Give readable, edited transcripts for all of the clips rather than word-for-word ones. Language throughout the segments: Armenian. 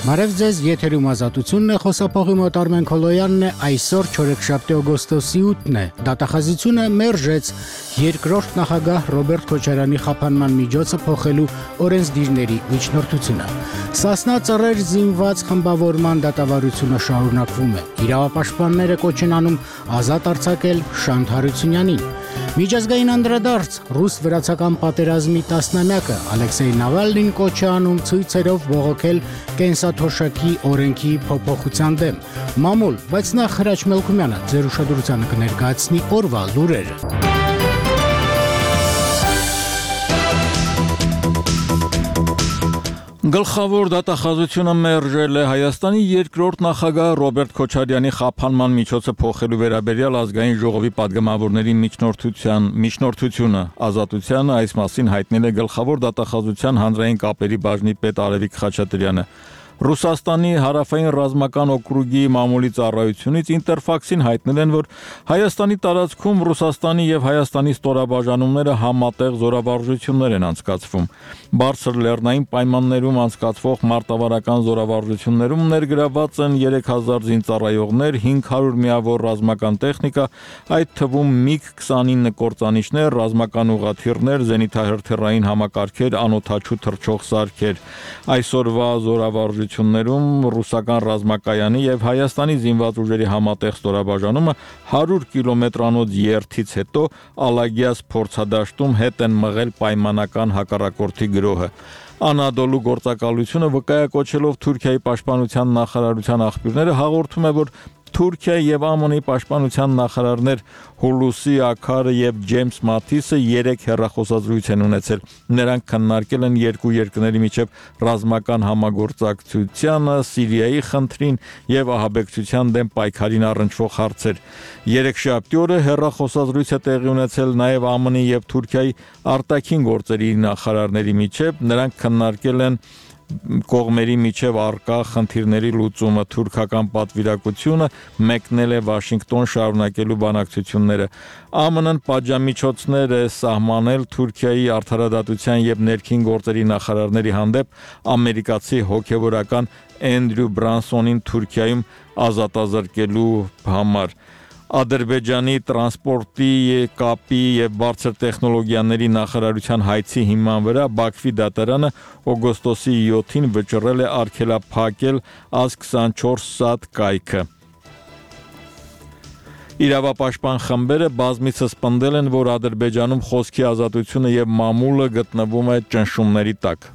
Բարև ձեզ, եթերում ազատությունն է, խոսափողի մոտ Արմեն Քոլոյանն է, այսօր չորեքշաբթի օգոստոսի 8-ն է, դատախազությունը մերժեց երկրորդ նախագահ Ռոբերտ Քոչարյանի խափանման միջոցը փոխելու օրենսդիրների միջնորդությունը։ Սասնա ծռեր զինված խմբավորման դատավարությունը շարունակվում է, իրավապաշտպանները կոչ են անում ազատ արձակել Շանթ Հարությունյանին։ Միջազգային անդրադարձ ռուս-վրացական պատերազմի 10-ամյակը Ալեքսեյ Նավալնին կոչ է անում ցույցերով բողոքել կենսաթոշակի օրենքի փոփոխության դեմ։ Մամուլ, բայց նախ Հրաչ Մելքումյանը ձեր ուշադրությանը կներկայացնի օրվա լուրերը։ Գլխավոր դատախազությունը մերժել է Հայաստանի երկրորդ նախագահ Ռոբերտ Քոչարյանի խափանման միջոցը փոխելու վերաբերյալ ազգային ժողովի падգամավորների միջնորդությունը։ Ազատությանը այս մասին հայտնել է գլխավոր դատախազության հանրային կապերի բաժնի պետ Արևիկ Խաչատրյանը։ Ռուսաստանի հարավային ռազմական օկրուգի մամուլի ծառայությունից Ինտերֆաքսին հայտնել են, որ Հայաստանի տարածքում Ռուսաստանի եւ Հայաստանի ստորաբաժանումները համատեղ զորավարժություններ են անցկացվում։ Բարձր լեռնային պայմաններում անցկացվող մարտավարական զորավարժություններում ներգրաված են 3000 զինծառայողներ, 500 միավոր ռազմական տեխնիկա, այդ թվում MiG-29 կործանիչներ, ռազմական ուղղաթիռներ, զենիթահրթիռային համակարգեր, անօդաչու թռչող սարքեր։ Այսօրվա զորավարժություններում ռուսական ռազմակայանի եւ Հայաստանի զինված ուժերի համատեղ ստորաբաժանումը 100 կիլոմետրանոց երթից հետո Ալագիաս փորձադաշտում հետ են մղել պայմանական հակառակորդի գրոհը։ Անադոլու գործակալությունը վկայակոչելով Թուրքիայի պաշտպանության նախարարության աղբյուրները հաղորդում է, որ Թուրքիայի եւ ԱՄՆ-ի պաշտպանության նախարարներ Հուլուսի Աքարը եւ Ջեյմս Մաթիսը 3 հեռախոսազրույց են ունեցել։ Նրանք քննարկել են երկու երկրների միջև ռազմական համագործակցությանը, Սիրիայի խնդրին եւ ահաբեկչության դեմ պայքարին առնչվող հարցեր։ Երեքշաբթի օրը հեռախոսազրույց է տեղի ունեցել նաեւ ԱՄՆ-ի եւ Թուրքիայի արտաքին գործերի նախարարների միջև։ Նրանք քննարկել են կողմերի միջև առկա խնդիրների լուծումը, թուրքական պատվիրակությունը մեկնել է Վաշինգտոն շարունակելու բանակցությունները։ ԱՄՆ-ն պատժամիջոցներ է սահմանել Թուրքիայի արդարադատության եւ ներքին գործերի նախարարների հանդեպ ամերիկացի հոգեվորական Էնդրյու Բրանսոնին Թուրքիայում ազատազրկելու համար։ Ադրբեջանի տրանսպորտի, կապի եւ բարձր տեխնոլոգիաների նախարարության հայցի հիման վրա Բաքվի դատարանը օգոստոսի 7-ին վճռել է արգելափակել AZ24 SAT կայքը։ Իրավապաշտպան խմբերը բազմիցս պնդել են, որ Ադրբեջանում խոսքի ազատությունը եւ մամուլը գտնվում է ճնշումների տակ։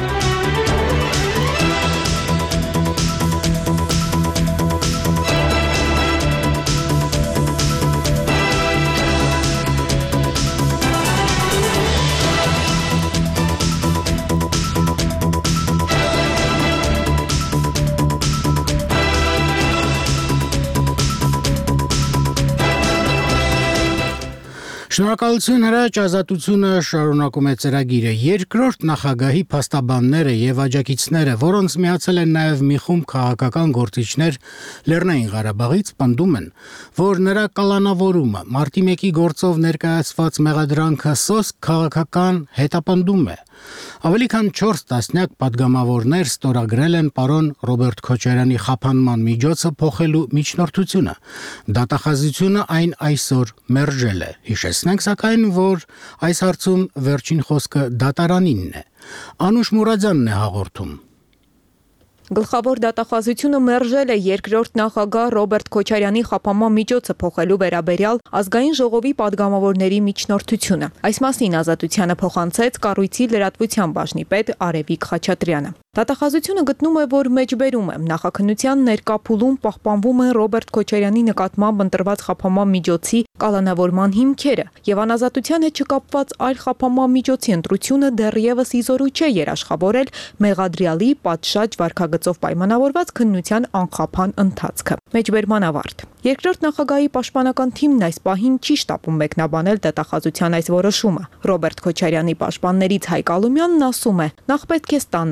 Շնորհակալություն Հրաչ, ազատությունը շարունակում է ծրագիրը։ Երկրորդ նախագահի փաստաբանները եւ աջակիցները, որոնց միացել են նաեւ մի խումբ քաղաքական գործիչներ Լեռնային Ղարաբաղից, պնդում են, որ նրա կալանավորումը, մարտի 1-ի գործով ներկայացված մեղադրանքը սոսկ քաղաքական հետապնդում է։ Ավելի քան 4 տասնյակ падգամավորներ ստորագրել են պարոն Ռոբերտ Քոչարյանի խափանման միջոցը փոխելու միջնորդությունը։ Դատախազությունը այն այսօր մերժել է։ Հիշեցնենք սակայն, որ այս հարցում վերջին խոսքը դատարանինն է։ Անուշ Մուրադյանն է հաղորդում։ Գլխավոր դատախազությունը մերժել է երկրորդ նախագահ Ռոբերտ Քոչարյանի խափանման միջոցը փոխելու վերաբերյալ ազգային ժողովի падգամավորների միջնորդությունը։ Այս մասին ազատությանը փոխանցեց կառույցի լրատվության բաժնի պետ Արևիկ Խաչատրյանը։ Դատախազությունը գտնում է, որ մեջբերում է նախաքննության ներկա փուլում պահպանվում են Ռոբերտ Քոչարյանի նկատմամբ ընտրված խափանման միջոցի կալանավորման հիմքերը եւ անազատության հետ չկապված այլ խափանման միջոցի ընտրությունը դեռևս իզորու չէ երաշխավորել մեղադրյալի պատշաճ վարքագծով պայմանավորված քննության անխափան ընթացքը։ Մեջբերման ավարտ։ Երկրորդ նախագահի պաշտպանական թիմն այս պահին չի շտապում մեկնաբանել դատախազության այս որոշումը։ Ռոբերտ Քոչարյանի պաշտպաններից Հայկ Ալումյանն ասում է. «Նախ պետք է ստանանք այն,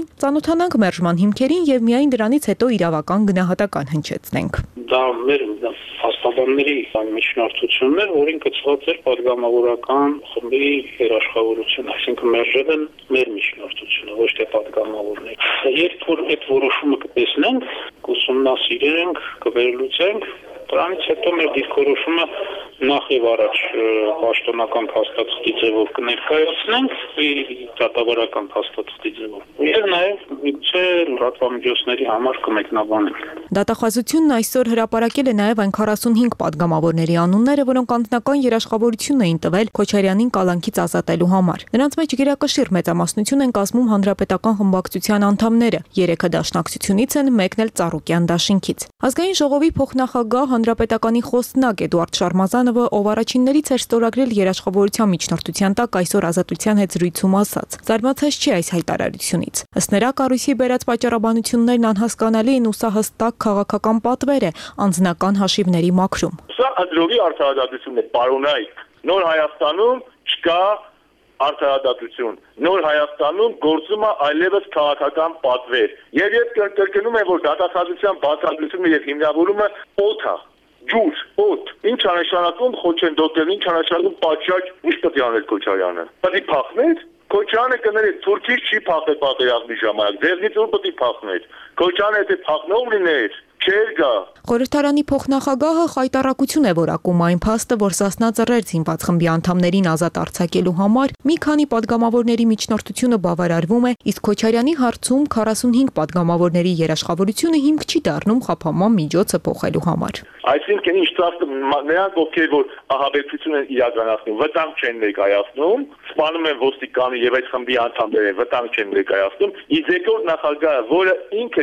ծանոթանանք մերժման հիմքերին եւ միայն դրանից հետո իրավական գնահատական հնչեցնենք։ Դա մեր հաստատանների միջնորդությունն էր, որին կցված էր падգամավորական խմբի երաշխավորություն, այսինքն մերժել են մեր միջնորդությունը, ոչ թե падգամավորները։ Երբ որ այդ որոշումը կտեսնենք, կուսումնասիրենք, կվերլուծենք, դրանից հետո մեր դիրքորոշումը նախ եւ առաջ պաշտոնական փաստաթղթի ձևով կներկայացնենք, դատավարական փաստաթղթի ձևով։ Եվ նաեւ միգուցե լրատվամիջոցների համար կմեկնաբանենք։ Դատախազությունն այսօր հրապարակել է նաեւ այն 45 падգամավորների անունները, որոնք անձնական երաշխավորություն էին տվել Քոչարյանին կալանքից ազատելու համար։ Նրանց մեջ գերակշիռ մեծամասնություն են կազմում հանրապետական խմբակցության անդամները, 3-ը դաշնակցությունից են, մեկն էլ Ծառուկյան դաշինքից։ Ազգային ժողովի փոխնախագահ հանրապետականի խոսնակ Էդուարդ Շարմազանովը, ով առաջիններից էր ստորագրել երաշխավորության միջնորդության տակ այսօր Ազատության հետ զրույցում ասաց. «Զարմացած չի այս հայտարարությունից։ Ըստ նրա կառույցի բերած պատճառաբանություններն անհասկանալի են ու սա հստակ քաղաքական պատվեր է անձնական հաշիվների մաքրում»։ Սա ադրովի արդարադատություն է, պարոնայք։ Նոր Հայաստանում չկա արդարադատություն։ Նոր Հայաստանում գործում է այլևս քաղաքական պատվեր։ Եվ կրկնում եմ, որ դատախազության բացատրությունը եւ հիմնավորումը օդ է, ջուր, օդ։ Ինչ է նշանակում խոչընդոտել, ինչ է նշանակում պատշաճ, ինչ պետք է անել Քոչարյանը։ Պետք է փախներ։ Քոչարյանը կների Թուրքիից չի փախել պատերազմի ժամանակ։ Ձերնից ուր պետք է փախներ։ Քոչարյանը եթե փախնող լիներ, չէր գա։ Խորհրդարանի փոխնախագահը խայտառակություն է որակում այն փաստը, որ Սասնա Ծռեր զինված խմբի անդամներին ազատ արձակելու համար մի քանի падգամավորների միջնորդությունը բավարարվում է, իսկ Քոչարյանի հարցում 45 падգամավորների երաշխավորությունը հիմք չի դառնում խափանման միջոցը փոխելու համար։ Այսինքն ինչ ծախսը նրանք ովքեր որ ահաբեկչություն են իրականացնում, վտանգ չեն ներկայացնում, սպանում են ոստիկանը եւ այդ խմբի անդամները վտանգ չեն ներկայացնում, իսկ երկրորդ նախագահը, որը ինքը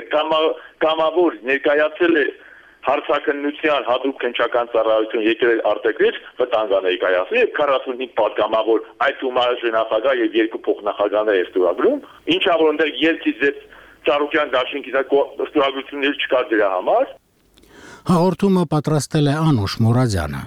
կամավոր ներկայացել է հարցաքննության հատուկ քննչական ծառայություն եկել արտերկրից վտանգ է ներկայացնում եւ 45 падգամավոր այդ ումարժե նախագահ եւ երկու փոխնախագահներ է ստորագրում, ինչա որ այնտեղ երկից ձեր Ծառուկյան դաշինքից ստորագրություններ չկար դրա համար։ Հաղորդումը պատրաստել է Անուշ Մուրադյանը։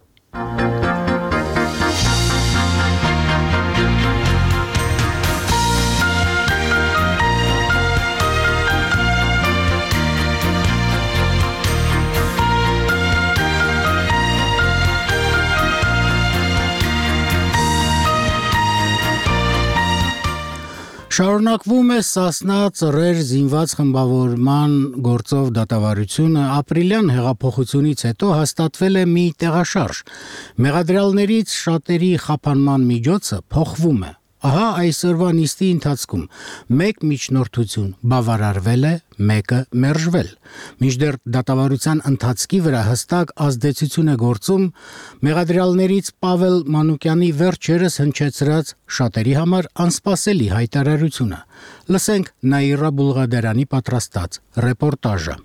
Շարունակվում է Սասնա Ծռեր զինված խմբավորման գործով դատավարությունը, ապրիլյան հեղափոխությունից հետո հաստատվել է մի տեղաշարժ։ Մեղադրյալներից շատերի խափանման միջոցը փոխվում է։ Ահա այսօրվա նիստի ընթացքում մեկ միջնորդություն բավարարվել է, մեկը մերժվել։ Մինչդեռ դատավարության ընթացքի վրա հստակ ազդեցություն է գործում մեղադրյալներից Պավել Մանուկյանի վերջերս հնչեցրած շատերի համար անսպասելի հայտարարությունը։ Լսենք Նաիրա Բուլղադարյանի պատրաստած ռեպորտաժը։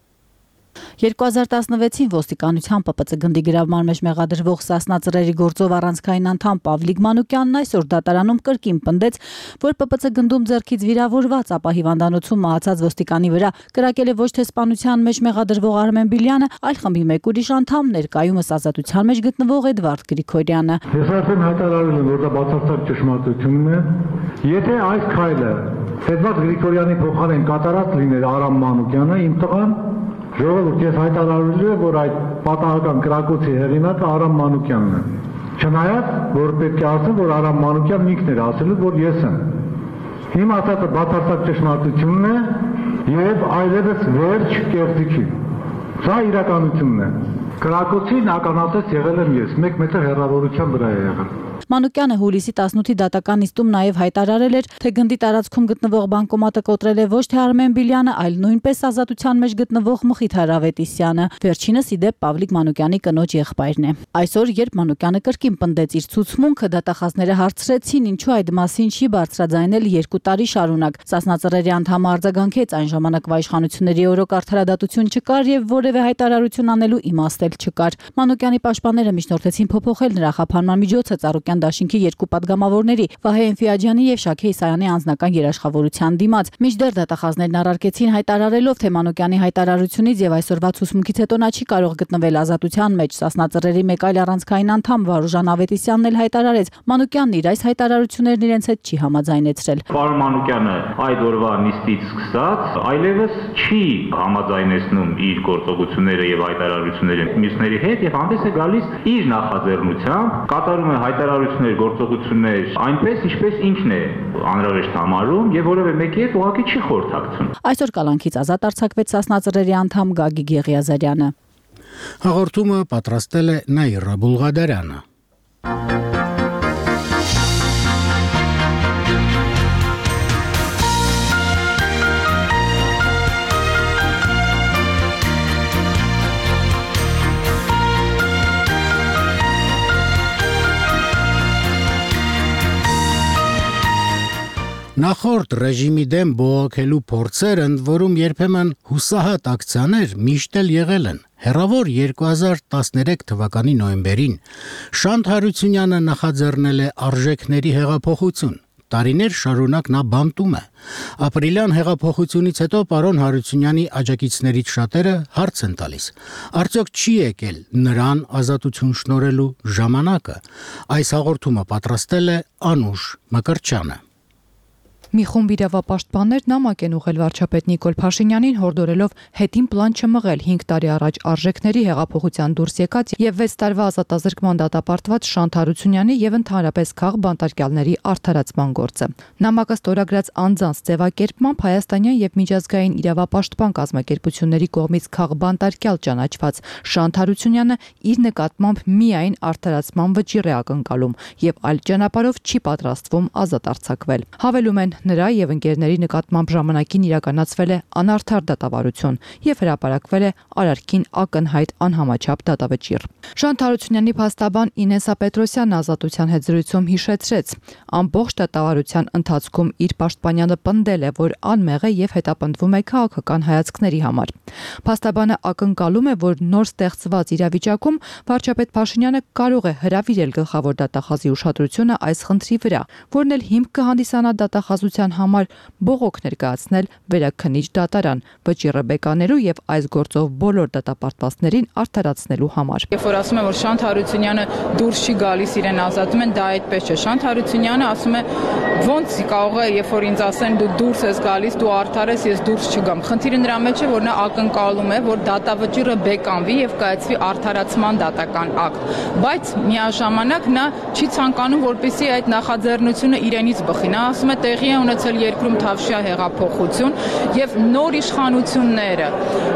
2016-ին ոստիկանության ՊՊՑ գնդի գրավման մեջ մեղադրվող Սասնա Ծռերի գործով առանցքային անդամ Պավլիկ Մանուկյանն այսօր դատարանում կրկին պնդեց, որ ՊՊՑ գնդում ձեռքից վիրավորված, ապա հիվանդանոցում մահացած ոստիկանի վրա կրակել է ոչ թե սպանության մեջ մեղադրվող Արմեն Բիլյանը, այլ խմբի մեկ ուրիշ անդամ, ներկայումս ազատության մեջ գտնվող Էդվարդ Գրիգորյանը։ Ես արդեն հայտարարել եմ, որ դա բացարձակ ճշմարտությունն է։ Եթե այս քայլը Էդվարդ Գրիգորյանի փոխարեն կատարած լիներ Արամ Մանուկյանը, իմ տղան, ժողովուրդ, ես հայտարարելու եմ, որ այդ պատահական կրակոցի հեղինակը Արամ Մանուկյանն է։ Չնայած, որ պետք է ասեմ, որ Արամ Մանուկյանն ինքն էր ասել, որ ես եմ։ Իմ ասածը բացարձակ ճշմարտությունն է եւ այլևս վերջ կեղծիքի։ Սա իրականությունն է։ Կրակոցին ականատես եղել եմ ես, 1 մետր հեռավորության վրա է եղել։ Մանուկյանը հուլիսի 18-ի դատական նիստում նաև հայտարարել էր, թե գնդի տարածքում գտնվող բանկոմատը կոտրել է ոչ թե Արմեն Բիլյանը, այլ նույնպես ազատության մեջ գտնվող Մխիթ Հարավետիսյանը։ Վերջինս ի դեպ Պավլիկ Մանուկյանի կնոջ եղբայրն է։ Այսօր, երբ Մանուկյանը կրկին պնդեց իր ցուցմունքը, դատախազները հարցրեցին, ինչու այդ մասին չի բարձրաձայնել 2 տարի շարունակ։ Սասնա Ծռերի անդամը արձագանքեց, այն ժամանակվա իշխանությունների օրոք արդարադատություն չկար եւ որևէ հայտարարություն անելու իմաստ էլ չկար։ Մանուկյանի պաշտպանները միջնորդեցին փոփոխել նրա խափանման միջոցը Մանուկյան դաշինքի երկու падգամավորների Վահե Էնֆիաջյանի եւ Շաքե Իսայանի անձնական երաշխավորության դիմաց։ Մինչդեռ դատախազներն առարկեցին հայտարարելով, թե Մանուկյանի հայտարարությունից եւ այսօրվա ցուցմունքից հետո նա չի կարող գտնվել ազատության մեջ։ Սասնա Ծռերի մեկ այլ առանցքային անդամ Վարուժան Ավետիսյանն էլ հայտարարեց, Մանուկյանն իր այս հայտարարություններն իրենց հետ չի համաձայնեցրել։ Պարոն Մանուկյանը այդ օրվա նիստից սկսած այլևս չի համաձայնեցնում իր գործողությունները եւ հայտարարությունները մյուսների հետ եւ հանդես է գալիս իր նախաձեռնությամբ, կատարում է հայտարարություններ, գործողություններ այնպես, ինչպես ինքն է անհրաժեշտ համարում եւ որևէ մեկի հետ ուղղակի չի խորհրդակցում։ Այսօր կալանքից ազատ արձակվեց Սասնա Ծռերի անդամ Գագիկ Եղիազարյանը։ Հաղորդումը պատրաստել է Նաիրա Բուլղադարյանը։ Նախորդ ռեժիմի դեմ բողոքելու փորձեր, ընդ որում երբեմն հուսահատ ակցիաներ միշտ էլ եղել են։ Հեռավոր 2013 թվականի նոյեմբերին Շանթ Հարությունյանը նախաձեռնել է արժեքների հեղափոխություն։ Տարիներ շարունակ նա բանտում է։ Ապրիլյան հեղափոխությունից հետո պարոն Հարությունյանի աջակիցներից շատերը հարց են տալիս. արդյոք չի եկել նրան ազատություն շնորհելու ժամանակը։ Այս հաղորդումը պատրաստել է Անուշ Մկրտչյանը։ Մի խումբ իրավապաշտպաններ նամակ են ուղղել վարչապետ Նիկոլ Փաշինյանին հորդորելով հետին պլան չմղել 5 տարի առաջ արժեքների հեղափոխության դուրս եկած եւ 6 տարվա ազատազրկման դատապարտված Շանթ Հարությունյանի եւ ընդհանրապես քաղ բանտարկյալների արդարացման գործը։ Նամակը ստորագրած անձանց ձևակերպմամբ հայաստանյան եւ միջազգային իրավապաշտպան կազմակերպությունների կողմից քաղ բանտարկյալ ճանաչված Շանթ Հարությունյանը իր նկատմամբ միայն արդարացման վճիռ է ակնկալում եւ այլ ճանապարհով չի պատրաստվում ազատ արձակվել։ Հավելում են նրա եւ ընկերների նկատմամբ ժամանակին իրականացվել է անարդար դատավարություն եւ հրապարակվել է արարքին ակնհայտ անհամաչափ դատավճիռ։ Շանթ Հարությունյանի փաստաբան Ինեսա Պետրոսյանը ազատության հետ զրույցում հիշեցրեց, ամբողջ դատավարության ընթացքում իր պաշտպանյանը պնդել է, որ անմեղ է եւ հետապնդվում է քաղաքական հայացքների համար։ Փաստաբանը ակնկալում է, որ նոր ստեղծված իրավիճակում վարչապետ Փաշինյանը կարող է հրավիրել գլխավոր դատախազի ուշադրությունը այս խնդրի վրա, որն էլ հիմք կհանդիսանա դատախազության համար բողոք ներկայացնել վերաքննիչ դատարան, վճիռը բեկանելու եւ այս գործով բոլոր դատապարտվածներին արդարացնելու համար։ Երբ որ ասում են, որ Շանթ Հարությունյանը դուրս չի գալիս, իրեն ազատում են, դա այդպես չէ։ Շանթ Հարությունյանը ասում է, ոնց կարող է, երբ որ ինձ ասեն դու դուրս ես գալիս, դու արդար ես, ես դուրս չգամ։ Խնդիրը նրա մեջ է, որ նա ակնկալում է, որ դատավճիռը բեկանվի եւ կայացվի արդարացման դատական ակտ, բայց միաժամանակ նա չի ցանկանում, որպեսզի այդ նախաձեռնությունը իրենից բխի։ Նա ասում է, տեղի է ունեցել երկրում թավշյա հեղափոխություն եւ նոր իշխանությունները,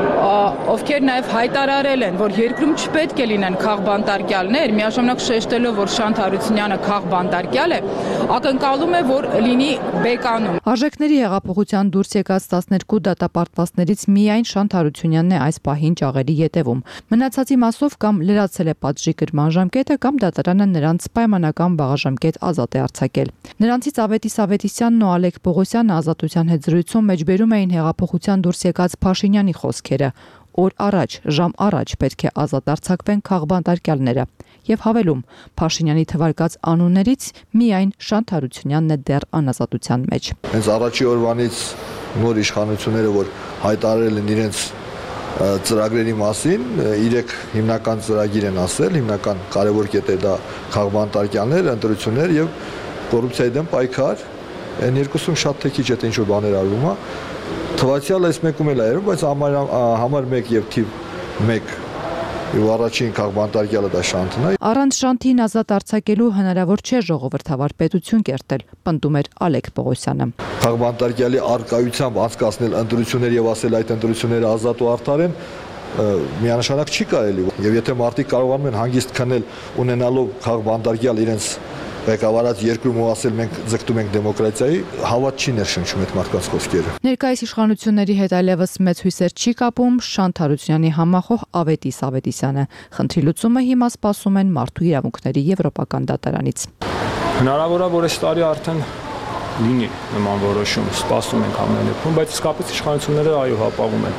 ովքեր նաեւ հայտարարել են, որ երկրում չպետք է լինեն քաղբանտարկյալներ, միաժամանակ շեշտելով, որ Շանթ Հարությունյանը քաղբանտարկյալ է, ակնկալում է, որ լինի բեկանում։ Արժեքների հեղափոխության դուրս եկած 12 դատապարտվածներից միայն Շանթ Հարությունյանն է այս պահին ճաղերի ետևում։ Մնացածի մասով կամ լրացել է պատժի կրման ժամկետը, կամ դատարանը նրանց պայմանական բաղաժամկետ ազատ է արձակել։ Նրանցից Ավետիս Ավետիսյանն ու Ալեք Պողոսյանը ազատության հետ զրույցում մեջբերում էին հեղափոխության դուրս եկած Փաշինյանի խոսքերը։ Օր առաջ, ժամ առաջ պետք է ազատ արձակվեն քաղբանտարկյալները եւ հավելում Փաշինյանի թվարկած անուններից միայն Շանթ Հարությունյանն է դեռ անազատության մեջ։ Հենց առաջի օրվանից նոր իշխանությունները, որ հայտարարել են իրենց ծրագրերի մասին, 3 հիմնական ծրագիր են ասել, հիմնական կարևոր կետը դա քաղբանտարկյալներ, ընտրություններ եւ կոռուպցիայի դեմ պայքար, այն երկուսում շատ թե քիչ է ինչ որ բաներ արվում է։ Թվացյալ այս մեկում էլ է երբ, բայց համար 1 եւ թիվ 1 եւ առաջին քաղբանտարկյալը դա Շանթն է։ Առանց Շանթին ազատ արձակելու հնարավոր չէ ժողովրդավար պետություն կերտել, պնդում էր Ալեք Պողոսյանը։ Քաղբանտարկյալի արկայությամբ անցկացնել ընտրություններ եւ ասել այդ ընտրությունները ազատ ու արդար են, միանշանակ չի կարելի։ Եվ եթե մարդիկ կարողանում են հանգիստ քնել ունենալով քաղբանտարկյալ իրենց ղեկավարած երկրում ու ասել մենք ձգտում ենք դեմոկրատիայի, հավատ չի ներշնչում այդ մարդկանց խոսքերը։ Ներկայիս իշխանությունների հետ այլևս մեծ հույսեր չի կապում Շանթ Հարությունյանի համախոհ Ավետիս Ավետիսյանը։ Խնդրի լուծումը հիմա սպասում են Մարդու իրավունքների եվրոպական դատարանից։ Հնարավոր է, որ այս տարի արդեն լինի նման որոշում, սպասում ենք ամեն դեպքում, բայց իսկապես իշխանությունները այո հապաղում են։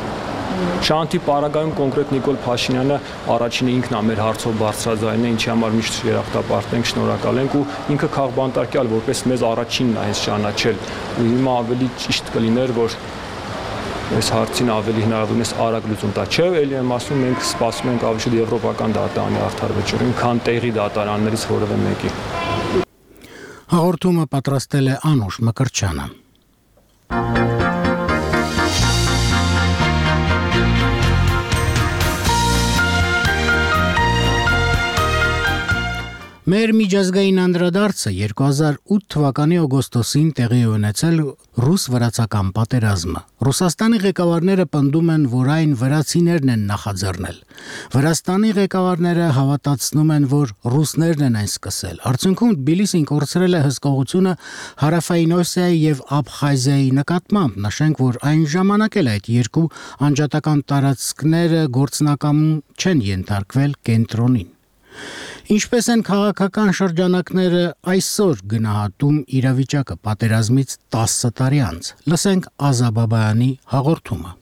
Շանթի պարագայում կոնկրետ Նիկոլ Փաշինյանը առաջինը ինքն է մեր հարցով բարձրաձայնն է, ինչի համար միշտ երախտապարտենք, շնորհակալ ենք ու ինքը քաղբանտարկյալ որպես մեզ առաջինն է հենց ճանաչել ու հիմա ավելի ճիշտ կլիներ, որ այս հարցին ավելի հնարավորինս արագ լուծում տա։ Չէ, էլի եմ ասում, մենք սպասում ենք ավելի շուտ եվրոպական դատարանի արդար վճռին, քան տեղի դատարաններից որևէ մեկի։ Հաղորդումը պատրաստել է Անուշ Մկրտչյանը։ Մեր միջազգային անդրադարձը 2008 թվականի օգոստոսին տեղի ունեցել ռուս-վրացական պատերազմը։ Ռուսաստանի ղեկավարները պնդում են, որ այն վրացիներն են նախաձեռնել։ Վրաստանի ղեկավարները հավատացնում են, որ ռուսներն են այն սկսել։ Արդյունքում Թբիլիսին կորցրել է հսկողությունը Հարավային Օսիայի եւ Աբխազիայի նկատմամբ։ Նշենք, որ այն ժամանակ էլ այդ երկու անջատական տարածքները գործնականում չեն ենթարկվել կենտրոնին։ Ինչպես են քաղաքական շրջանակները այսօր գնահատում իրավիճակը պատերազմից 10 տարի անց։ Լսենք Ազաբաբայանի հաղորդումը։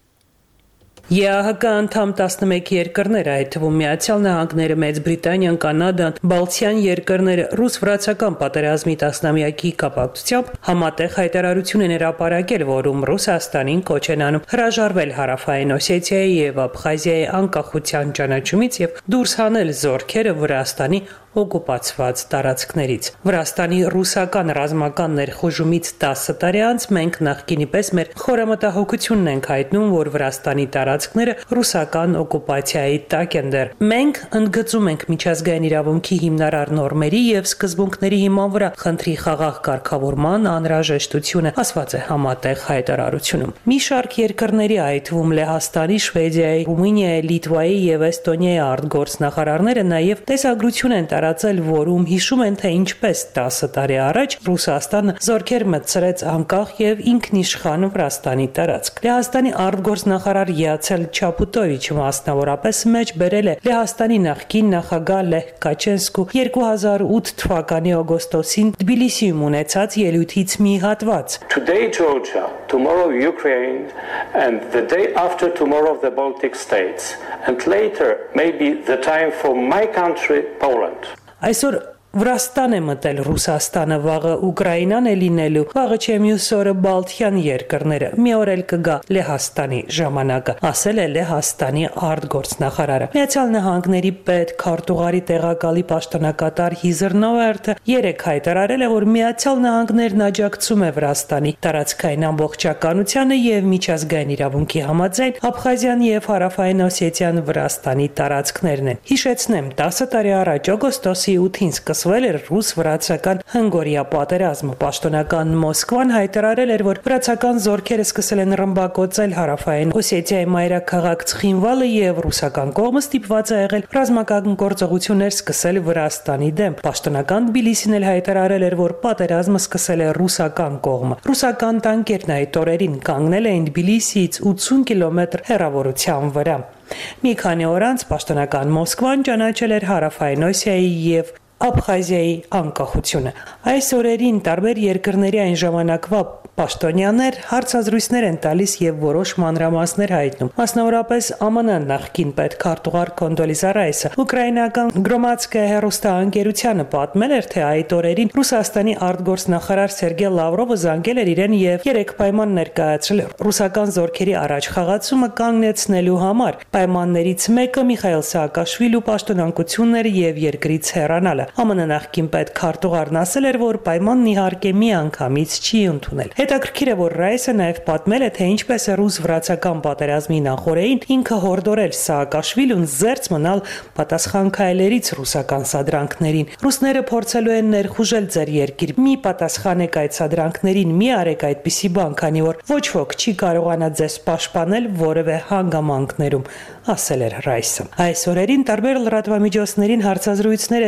ԵԱՀԿ անդամ 11 երկրներ, այդ թվում Միացյալ Նահանգները, Մեծ Բրիտանիան, Կանադան, Բալթյան երկրները ռուս-վրացական պատերազմի 10-ամյակի կապակցությամբ համատեղ հայտարարություն են հրապարակել, որում Ռուսաստանին կոչ են անում հրաժարվել Հարավային Օսեթիայի եւ Աբխազիայի անկախության ճանաչումից եւ դուրս հանել զորքերը Վրաստանի օկուպացված տարածքներից։ Վրաստանի ռուսական ռազմական ներխուժումից 10 տարի անց մենք նախկինի պես մեր խորամտահոգությունն ենք հայտնում, որ Վրաստանի տարածքները ռուսական օկուպացիայի տակ են դեռ։ Մենք ընդգծում ենք միջազգային իրավունքի հիմնարար նորմերի եւ սկզբունքների հիման վրա խնդրի խաղաղ կարգավորման անհրաժեշտությունը, ասված է համատեղ հայտարարությունում։ Մի շարք երկրների, այդ թվում Լեհաստանի, Շվեդիայի, Ռումինիայի, Լիտվայի եւ Էստոնիայի արտգործնախարարները նաեւ տեսագրություն են տարածել, որում հիշում են, թե ինչպես 10 տարի առաջ Ռուսաստանը զորքեր մտցրեց անկախ եւ ինքնիշխան Վրաստանի տարածք։ Լեհաստանի արտգործնախարար Յացել Չապուտովիչը մասնավորապես մեջ բերել է Լեհաստանի նախկին նախագահ Լեհ Կաչենսկու 2008 թվականի օգոստոսին Թբիլիսիում ունեցած ելույթից մի հատված։ Today Georgia, tomorrow Ukraine and the day after tomorrow the Baltic states and later maybe the time for my country Poland. Այսօր Վրաստան է մտել Ռուսաստանը, վաղը Ուկրաինան է լինելու, վաղը չէ մյուս օրը Բալթյան երկրները, մի օր էլ կգա Լեհաստանի ժամանակը, ասել է Լեհաստանի արտգործնախարարը։ Միացյալ Նահանգների պետ քարտուղարի տեղակալի պաշտոնակատար Հիզր Նովերթը երեկ հայտարարել է, որ Միացյալ Նահանգներն աջակցում է Վրաստանի տարածքային ամբողջականությանը եւ միջազգային իրավունքի համաձայն Աբխազիան եւ Հարավային Օսեթիան Վրաստանի տարածքներն են։ Հիշեցնեմ, 10 տարի առաջ օգոստոսի 8-ին սկսվել էր ռուս-վրացական հնգորիա պատերազմը։ Պաշտոնական Մոսկվան հայտարարել էր, որ վրացական զորքերը սկսել են ռմբակոծել Հարավային Օսեթիայի մայրաքաղաք Ցխինվալը եւ ռուսական կողմը ստիպված է եղել ռազմական գործողություններ սկսել Վրաստանի դեմ։ Պաշտոնական Թբիլիսին էլ հայտարարել էր, որ պատերազմը սկսել է ռուսական կողմը։ Ռուսական տանկերն այդ օրերին կանգնել էին Թբիլիսիից 80 կիլոմետր հեռավորության վրա։ Մի քանի օր անց պաշտոնական Մոսկվան ճանաչել էր Հարավային Օսիայի եւ Աբխազիայի անկախությունը։ Այս օրերին տարբեր երկրների այն ժամանակվա պաշտոնյաներ հարցազրույցներ են տալիս եւ որոշ մանրամասներ հայտնում։ Մասնավորապես ԱՄՆ նախկին պետքարտուղար Կոնդոլիզա Ռայսը ուկրաինական Գրոմատսկայա հեռուստաընկերությանը պատմել էր, թե այդ օրերին Ռուսաստանի արտգործնախարար Սերգեյ Լավրովը զանգել էր իրեն եւ 3 պայման ներկայացրել ռուսական զորքերի առաջ խաղացումը կանգնեցնելու համար։ Պայմաններից մեկը Միխայիլ Սաակաշվիլու պաշտոնանկությունն էր եւ երկրից հեռանալը։ ԱՄՆ նախկին պետքարտուղարն ասել էր, որ պայմանն իհարկե մի անգամից չի ընդունել։ Հետաքրքիր է, որ Ռայսը նաև պատմել է, թե ինչպես է ռուս-վրացական պատերազմի նախօրեին ինքը հորդորել Սաակաշվիլուն զերծ մնալ պատասխան քայլերից ռուսական սադրանքներին։ Ռուսները փորձելու են ներխուժել ձեր երկիր։ Մի պատասխանեք այդ սադրանքներին, մի արեք այդպիսի բան, քանի որ ոչ ոք չի կարողանա ձեզ պաշտպանել որևէ հանգամանքներում, ասել էր Ռայսը։ Այս օրերին տարբեր լրատվամիջոցներին հարցազրույցներ է տալիս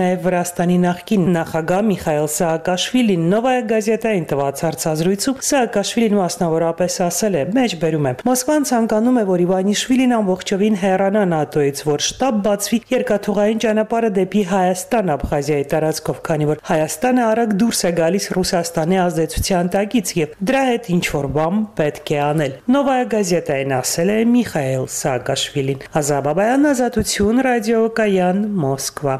նաև Վրաստանի նախկին նախագահ Միխայել Սաակաշվիլին Նովայա գազետային տված հարցազրույցում Սաակաշվիլին մասնավորապես ասել է. «Մեջբերում եմ, Մոսկվան ցանկանում է, որ Իվանիշվիլին ամբողջովին հեռանա ՆԱՏՕ-ից, որ շտաբ բացվի երկաթուղային ճանապարհը դեպի Հայաստան Աբխազիայի տարածքով, քանի որ Հայաստանը արագ դուրս է գալիս Ռուսաստանի ազդեցության տակից եւ դրա հետ ինչ-որ բան պետք է անել»։ Նովայա գազետային ասել է Միխայել Սաակաշվիլին։ Ազատ Բաբայան, Ազատություն, ռադիոկայան, Մոսկվա։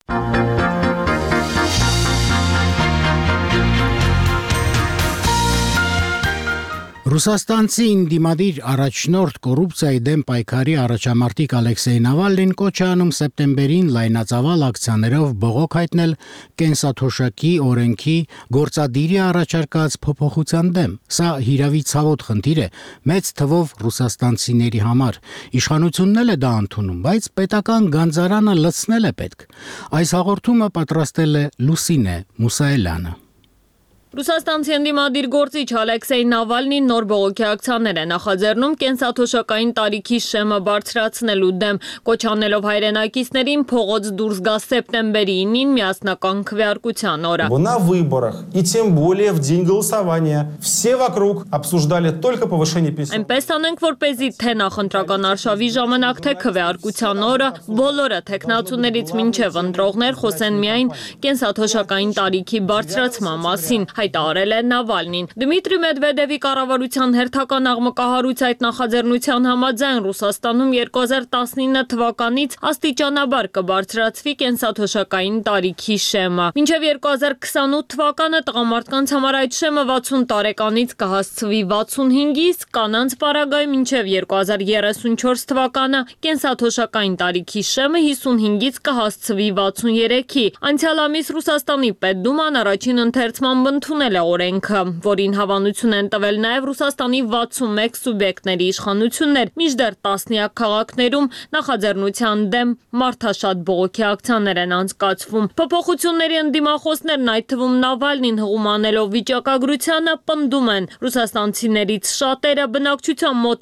Ռուսաստանցի ինդիմադիր առաջնորդ կոռուպցիայի դեմ պայքարի առաջամարտիկ Ալեքսեյ Նավալնին կոչ է անում սեպտեմբերին լայնածավալ ակցիաներով բողոք հայտնել կենսաթոշակի օրենքի գործադիրի առաջարկած փոփոխության դեմ։ Սա հիրավի ցավոտ խնդիր է մեծ թվով ռուսաստանցիների համար։ Իշխանությունն էլ է դա ընդունում, բայց պետական գանձարանը լցնել է պետք։ Այս հաղորդումը պատրաստել է Լուսինե Մուսայելյանը։ Ռուսաստանցի ընդդիմադիր գործիչ Ալեքսեյ Նավալնին նոր բողոքի ակցիաներ է նախաձեռնում կենսաթոշակային տարիքի շեմը բարձրացնելու դեմ, կոչ անելով հայրենակիցներին փողոց դուրս գա սեպտեմբերի 9-ին միասնական քվեարկության օրը։ На выборах и тем более в день голосования все вокруг обсуждали только повышение пенсий. Այնպես անենք, որպեսզի թե նախընտրական արշավի ժամանակ, թե քվեարկության օրը բոլորը տեխնացուներից մինչև ընտրողներ խոսեն միայն կենսաթոշակային տարիքի բարձրացման մասին, հայտարարել է Նավալնին։ Դմիտրի Մեդվեդևի կառավարության հերթական աղմկահարույց այդ նախաձեռնության համաձայն Ռուսաստանում 2019 թվականից աստիճանաբար կբարձրացվի կենսաթոշակային տարիքի շեմը։ Մինչև 2028 թվականը տղամարդկանց համար այդ շեմը 60 տարեկանից կհասցվի 65-ի, իսկ կանանց պարագայում մինչև 2034 թվականը կենսաթոշակային տարիքի շեմը 55-ից կհասցվի 63-ի։ Անցյալ ամիս Ռուսաստանի Պետդուման առաջին ընթերցման ընդունել է օրենքը, որին հավանություն են տվել նաև Ռուսաստանի 61 սուբյեկտների իշխանություններ, մինչդեռ տասնյակ քաղաքներում նախաձեռնության դեմ մարդաշատ բողոքի ակցիաներ են անցկացվում։ Փոփոխությունների ընդդիմախոսներն, այդ թվում Նավալնին հղում անելով վիճակագրությանը, պնդում են ռուսաստանցիներից շատերը բնակչության մոտ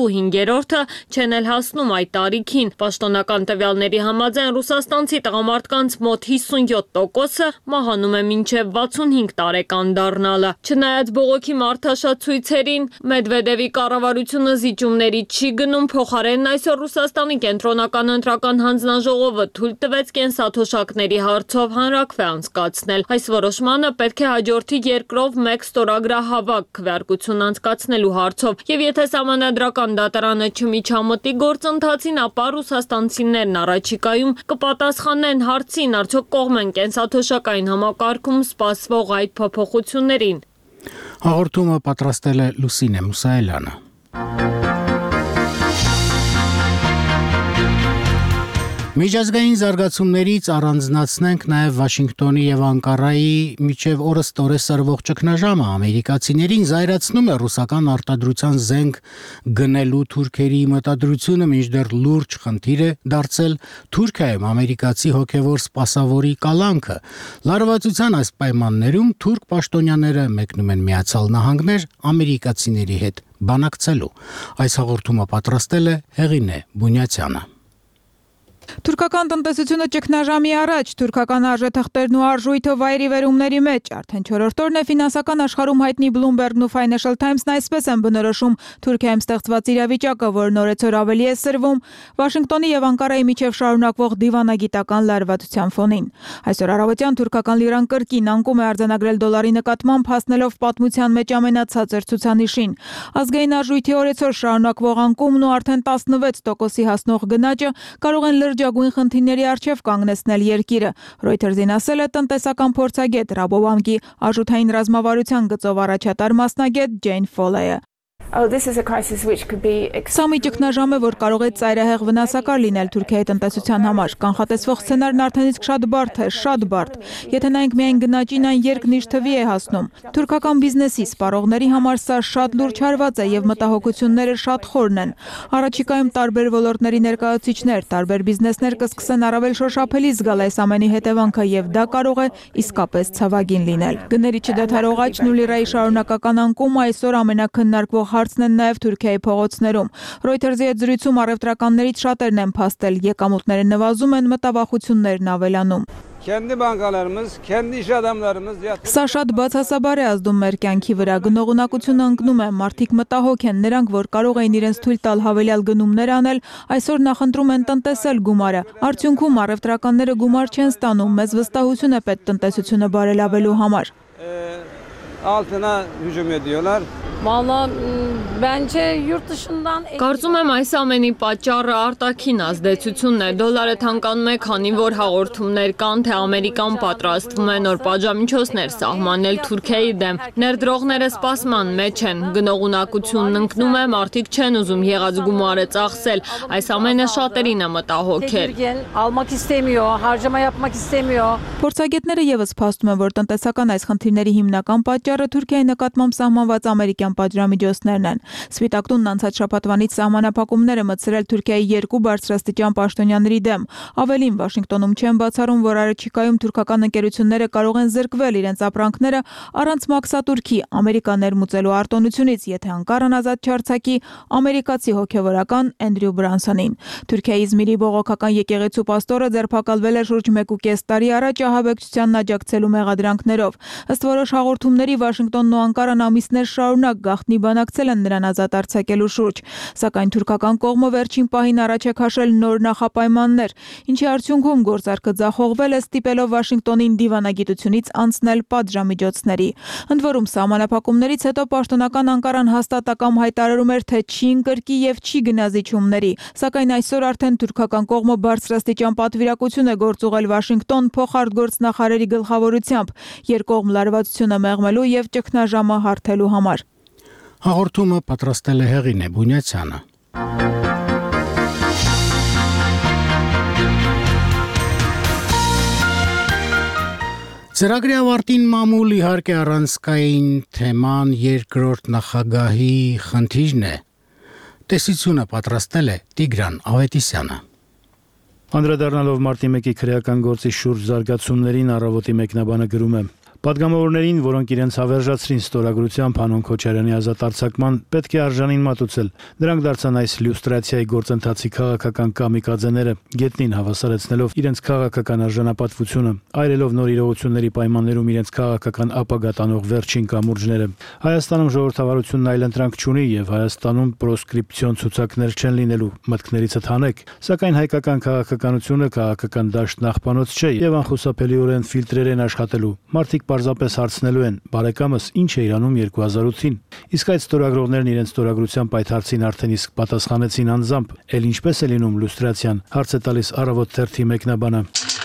2/5-ը չեն էլ հասնում այդ տարիքին։ Պաշտոնական տվյալների համաձայն ռուսաստանցի տղամարդկանց մոտ 57%-ը մահանում է մինչև 65 տարեկան դառնալը։ Չնայած բողոքի մարդաշատ ցույցերին, Մեդվեդևի կառավարությունը զիջումների չի գնում, փոխարենն այսօր Ռուսաստանի կենտրոնական ընտրական հանձնաժողովը թույլ տվեց կենսաթոշակների հարցով հանրաքվե անցկացնել։ Այս որոշմանը պետք է հաջորդի երկրով մեկ ստորագրահավաք քվեարկություն անցկացնելու հարցով, եւ եթե սահմանադրական դատարանը չմիջամտի գործընթացին, ապա ռուսաստանցիներն առաջիկայում կպատասխանեն հարցին, արդյոք կողմ են կենսաթոշակային համակարգում սպասվող այդ փոփոխություններին։ Հաղորդումը պատրաստել է Լուսինե Մուսայելյանը։ Միջազգային զարգացումներից առանձնացնենք նաև Վաշինգտոնի եւ Անկարայի միջև օրստորե սրվող ճգնաժամը։ Ամերիկացիներին զայրացնում է ռուսական արտադրության զենք գնելու թուրքերի մտադրությունը, մինչդեռ լուրջ խնդիր է դարձել Թուրքիայում ամերիկացի հոգևոր սպասավորի կալանքը։ Լարվածության այս պայմաններում թուրք պաշտոնյաները մեկնում են Միացյալ Նահանգներ ամերիկացիների հետ բանակցելու։ Այս հաղորդումը պատրաստել է Հեղինե Բունյացյանը։ Թուրքական տնտեսությունը ճգնաժամի առաջ, թուրքական արժեթղթերն ու արժույթը վայրիվերումների մեջ, արդեն 4-րդ օրն է ֆինանսական աշխարհում հայտնի Bloomberg-ն ու Financial Times-ն այսպես են բնորոշում Թուրքիայում ստեղծված իրավիճակը, որն օրեցօր ավելի է սրվում Վաշինգտոնի եւ Անկարայի միջև շարունակվող դիվանագիտական լարվածության ֆոնին։ Այսօր առավոտյան թուրքական լիրան կրկին անկում է արձանագրել դոլարի նկատմամբ, հասնելով պատմության մեջ ամենացածր ցուցանիշին։ Ազգային արժույթի օրեցօր շարունակվող անկումն ու արդեն 16%-ի հասնող գնաճը կարող են լրջագույն խնդիրների առջև կանգնեցնել երկիրը։ Reuters-ին ասել է տնտեսական փորձագետ Ռաբոբանկի արժութային ռազմավարության գծով առաջատար մասնագետ Ջեյն Ֆոլեյը։ Սա մի ճգնաժամ է, որ կարող է ծայրահեղ վնասակար լինել Թուրքիայի տնտեսության համար։ Կանխատեսվող սցենարն արդեն իսկ շատ բարդ է, շատ բարդ։ Եթե նայենք միայն գնաճին, այն երկնիշ թվի է հասնում։ Թուրքական բիզնեսի սպառողների համար սա շատ լուրջ հարված է եւ մտահոգությունները շատ խորն են։ Առաջիկայում տարբեր ոլորտների ներկայացուցիչներ, տարբեր բիզնեսներ կսկսեն առավել շոշափելի զգալ այս ամենի հետևանքը եւ դա կարող է իսկապես ցավագին լինել։ Գների չդադարող աճն ու լիրայի շարունակական անկումը այսօր ամենակննարկվող հարցն են նաև Թուրքիայի փողոցներում։ Reuters-ի հետ զրույցում առևտրականներից շատերն են փաստել, եկամուտները նվազում են, մտավախություններն ավելանում։ kendi bankalarımız, kendi iş adamlarımız Սա շատ բացասաբար է ազդում մեր կյանքի վրա։ Գնողունակությունը ընկնում է, մարդիկ մտահոգ են, նրանք, որ կարող էին իրենց թույլ տալ հավելյալ գնումներ անել, այսօր նախընտրում են տնտեսել գումարը։ Արդյունքում առևտրականները գումար չեն ստանում, մեզ վստահություն է պետք տնտեսությունը բարելավելու համար։ altına hücum ediyorlar. Vallahi bence yurt dışından Կարծում եմ այս ամենի պատճառը արտաքին ազդեցությունն է։ Դոլարը թանկանում է, քանի որ հաղորդումներ կան, թե Ամերիկան պատրաստվում է նոր պատժամիջոցներ սահմանել Թուրքիայի դեմ։ Ներդրողները սպասման մեջ են, գնողունակությունն ընկնում է, մարդիկ չեն ուզում եղած գումարը ծախսել։ Այս ամենը շատերին է մտահոգել։ almak istemiyor, harcama yapmak istemiyor. Փորձագետները եւս փաստում են, որ տնտեսական այս խնդիրների հիմնական պատճառը Թուրքիայի նկատմամբ սահմանված ամերիկյան պատժամիջոցներն են։ Սպիտակ տունն անցած շաբաթվանից սահմանափակումներ է մտցրել Թուրքիայի երկու բարձրաստիճան պաշտոնյաների դեմ։ Ավելին, Վաշինգտոնում չեն բացառում, որ առաջիկայում թուրքական ընկերությունները կարող են զրկվել իրենց ապրանքները առանց մաքսատուրքի Ամերիկա ներմուծելու արտոնությունից, եթե Անկարան ազատ չարձակի ամերիկացի հոգևորական Էնդրյու Բրանսոնին։ Թուրքիայի Իզմիրի բողոքական եկեղեցու պաստորը ձերբակալվել է շուրջ 1.5 տարի առաջ ահաբեկչությանն աջակցելու մեղադրանքներով։ Ըստ որոշ հաղորդումների Վաշինգտոնն ու Անկարան ամիսներ շարունակ գաղտնի բանակցել են նրան ազատ արձակելու շուրջ, սակայն թուրքական կողմը վերջին պահին առաջ է քաշել նոր նախապայմաններ, ինչի արդյունքում գործարքը ձախողվել է, ստիպելով Վաշինգտոնին դիվանագիտությունից անցնել պատժամիջոցների։ Ընդ որում սահմանափակումներից հետո պաշտոնական Անկարան հաստատակամ հայտարարում էր, թե չի ընկրկի եւ չի գնա զիջումների, սակայն այսօր արդեն թուրքական կողմը բարձրաստիճան պատվիրակություն է գործուղել Վաշինգտոն փոխարտգործնախարարի գլխավորությամբ երկկողմ լարվածությունը մեղմելու եւ ճգնաժամը հարթելու համար։ Հաղորդումը պատրաստել է Հեղինե Բունյացյանը։ Ծրագրի ավարտին մամուլ իհարկե առանցքային թեման երկրորդ նախագահի խնդիրն է։ Տեսությունը պատրաստել է Տիգրան Ավետիսյանը։ Անդրադառնալով մարտի 1-ի քրեական գործի շուրջ զարգացումներին առավոտի մեկնաբանը գրում է. Պատգամավորներին, որոնք իրենց հավերժացրին ստորագրությամբ Հանոն Քոչարյանի ազատ արձակման, պետք է արժանին մատուցել։ Նրանք դարձան այս լյուստրացիայի գործընթացի քաղաքական կամիկաձեները, գետնին հավասարեցնելով իրենց քաղաքական արժանապատվությունը, այրելով նոր իրողությունների պայմաններում իրենց քաղաքական ապագա տանող վերջին կամուրջները։ Հայաստանում ժողովրդավարությունն այլընտրանք չունի եւ Հայաստանում պրոսկրիպցիոն ցուցակներ չեն լինելու, մտքներիցդ հանեք, սակայն հայկական քաղաքականությունը քաղաքական դաշտ նախպանոց չէ եւ անխուսափելիորեն ֆիլտրեր են աշխատելու։ Մարդիկ պարզապես հարցնելու են, բարեկամս ինչ է իրանում 2008-ին։ Իսկ այդ ստորագրողներն իրենց ստորագրության այդ հարցին արդեն իսկ պատասխանեցին անձամբ, էլ ինչպես է լինում լյուստրացիան, հարց է տալիս Առավոտ թերթի մեկնաբանը։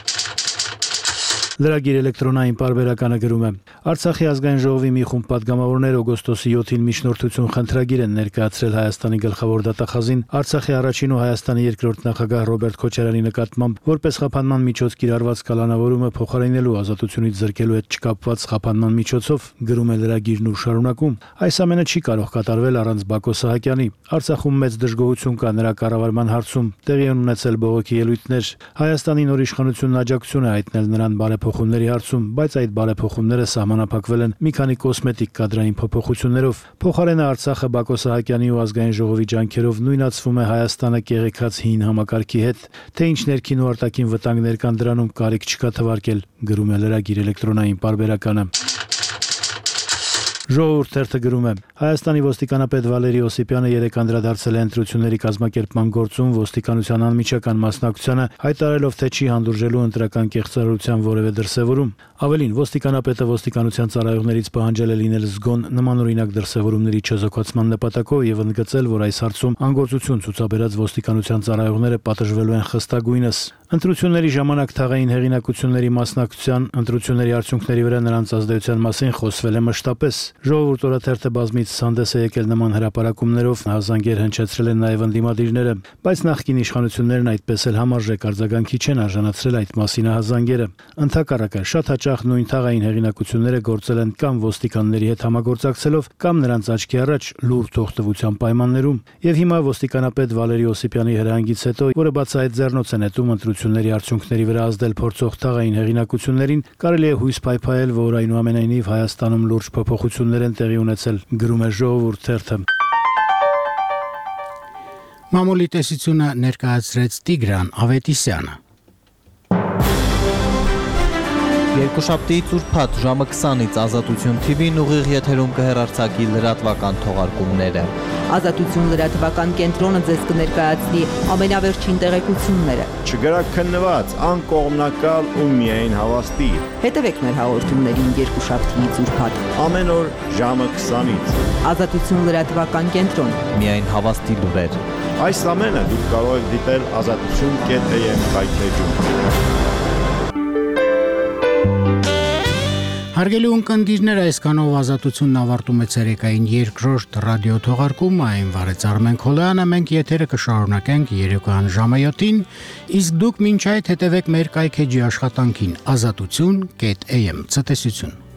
Լրագիր էլեկտրոնային պարբերականը գրում է. Արցախի ազգային ժողովի մի խումբ պատգամավորներ օգոստոսի 7-ին միջնորդություն խնդրագիր են ներկայացրել Հայաստանի գլխավոր դատախազին Արցախի առաջին ու Հայաստանի երկրորդ նախագահ Ռոբերտ Քոչարյանի նկատմամբ որպես խափանման միջոց կիրառված կալանավորումը փոխարինելու ազատությունից զրկելու հետ չկապված խափանման միջոցով, գրում է լրագիրն ու շարունակում. այս ամենը չի կարող կատարվել առանց Բակո Սահակյանի։ Արցախում մեծ դժգոհություն կա նրա կառավարման հարցում, տեղի են ունեցել բողոքի ելույթներ։ Հայաստանի նոր իշխանությունն աջակցություն է հայտնել նրան բարեփոխումների հարցում, բայց այդ բարեփոխումները սահմանափակվել են մի քանի կոսմետիկ կադրային փոփոխություններով։ Փոխարենը Արցախը Բակո Սահակյանի ու ազգային ժողովի ջանքերով նույնացվում է Հայաստանը կեղեքած հին համակարգի հետ, թե ինչ ներքին ու արտաքին վտանգներ կան դրանում կարիք չկա թվարկել, գրում է լրագիր էլեկտրոնային պարբերականը։ Ժողովուրդ թերթը գրում է. Հայաստանի ոստիկանապետ Վալերի Օսիպյանը երեկ անդրադարձել է ընտրությունների կազմակերպման գործում ոստիկանության անմիջական մասնակցությանը, հայտարարելով, թե չի հանդուրժելու ընտրական կեղծարարության որևէ դրսևորում։ Ավելին, ոստիկանապետը ոստիկանության ծառայողներից պահանջել է լինել զգոն նմանօրինակ դրսևորումների չեզոքացման նպատակով եւ ընդգծել, որ այս հարցում անգործություն ցուցաբերած ոստիկանության ծառայողները պատժվելու են խստագույնս։ Ընտրությունների ժամանակ թաղային հեղինակությունների մասնակցության, ընտրությունների արդյունքների վրա նրանց ազդեցության մասին խոսվել է մշտապես։ Ժողովուրդ օրաթերթը բազմից հանդես է եկել նման հրապարակումներով, հազանգեր հնչեցրել են նաև ընդդիմադիրները, բայց նախկին իշխանություններն այդպես էլ համարժեք արձագանքի չեն արժանացրել այդ մասին հազանգերը։ Ընդհակառակը, շատ հաճախ նույն թաղային հեղինակությունները գործել են կամ ոստիկանների հետ համագործակցելով, կամ նրանց աչքի առաջ լուրջ թողտվության պայմաններում։ Եվ հիմա ոստիկանապետ Վալերի Օսիպյանի հրահանգից հետո, որը բացահայտ ձեռնոց է նետում ընտրությունների արդյունքների վրա ազդել փորձող թաղային հեղինակություններին, կարելի է հույս փայփայել, որ այնուամենայնիվ Հայաստանում լուրջ փոփոխություններ են տեղի ունեցել, գրում է Ժողովուրդ թերթը։ Մամուլի տեսությունը ներկայացրեց Տիգրան Ավետիսյանը։ Երկուշաբթիից ուրբաթ ժամը 20-ից Ազատություն TV-ն ուղիղ եթերում կհեռարձակի լրատվական թողարկումները։ Ազատություն լրատվական կենտրոնը ձեզ կներկայացնի ամենավերջին տեղեկությունները։ Չգրակ քննված, անկողմնակալ ու միայն հավաստի։ Հետևեք մեր հաղորդումներին երկուշաբթիից ուրբաթ։ Ամեն օր ժամը 20-ից։ Ազատություն լրատվական կենտրոն։ Միայն հավաստի լուրեր։ Այս ամենը դուք կարող եք դիտել azatutun.am հայթեջում։ Հարգելի ունկնդիրներ, այսքանով Ազատությունն ավարտում է ցերեկային երկրորդ ռադիո թողարկումը, այն վարեց Արմեն Քոլոյանը, մենք եթերը կշարունակենք երեկոյան ժամը 7-ին, իսկ դուք մինչ այդ հետևեք մեր կայքեջի աշխատանքին azatutun.am։ Ցտեսություն։